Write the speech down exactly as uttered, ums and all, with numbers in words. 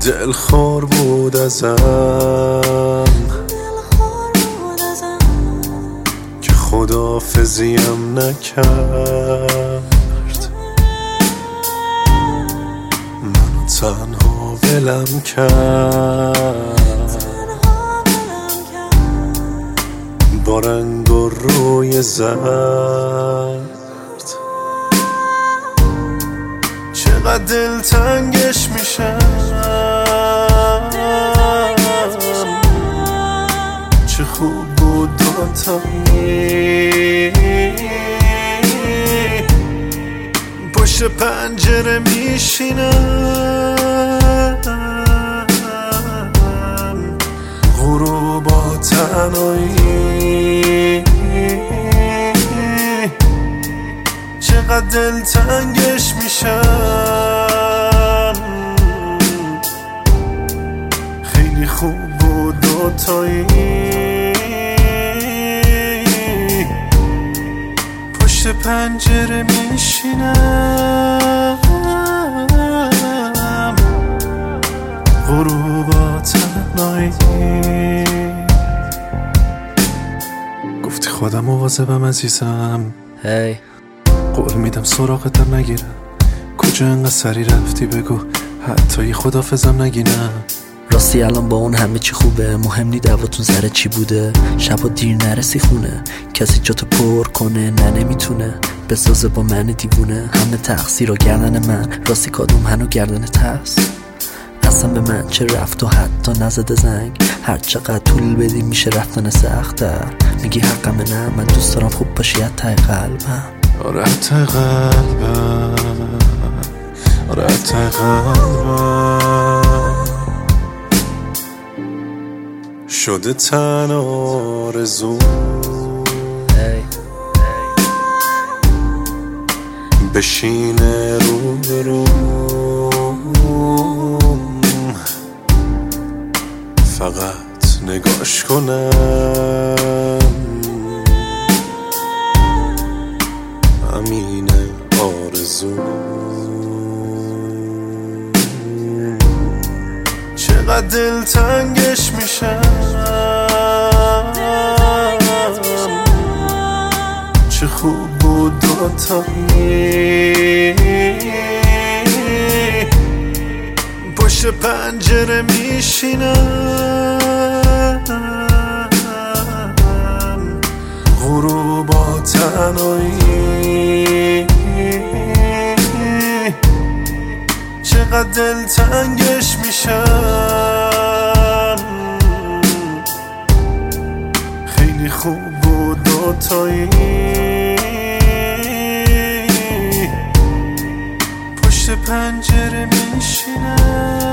دلخور بود ازم که خداحافظیم نکرد، منو تنها ولم کرد با رنگ و روی زرد. چقدر دلتنگش میشم، چه خوب بود دوتایی پشت پنجره میشینم، غروبا تنهایی چقدر دلتنگش میشم. خیلی خوب بود دوتایی پشت پنجره میشینم، غروبا تنهایی. گفتی خودم مواظبم عزیزم، هی قول میدم سراغتم نگیرم. کجا انقدر سری رفتی بگو حتی یه خداحافظم نگینم. راستی الان با اون همه چی خوبه، مهم نی دعواتون سر چی بوده. شبا دیر نرسی خونه، کسی جاتو پر کنه نه نمیتونه بسازه با من دیوونه. همه تقصیر و گردن من، راستی کادوم هنو گردنت هست. اصلا به من چه رفت و حتی نزده زنگ، هر چقدر طول بدی میشه رفتن سخت‌تر. میگی حقمه نه، من دوست دارم خوب باشی حتی قلبم. آره حتی قلبم، آره حتی قلبم شده تن آرزو بشینه رو به رو، فقط نگاش کنم. همینه آرزو. چقدر دلتنگش میشم، چه خوب بود دوتایی پشت پنجره میشینم، غروبا تنهایی چقدر دلتنگش میشم. خیلی خوب بود دوتایی پشت پنجره میشینم.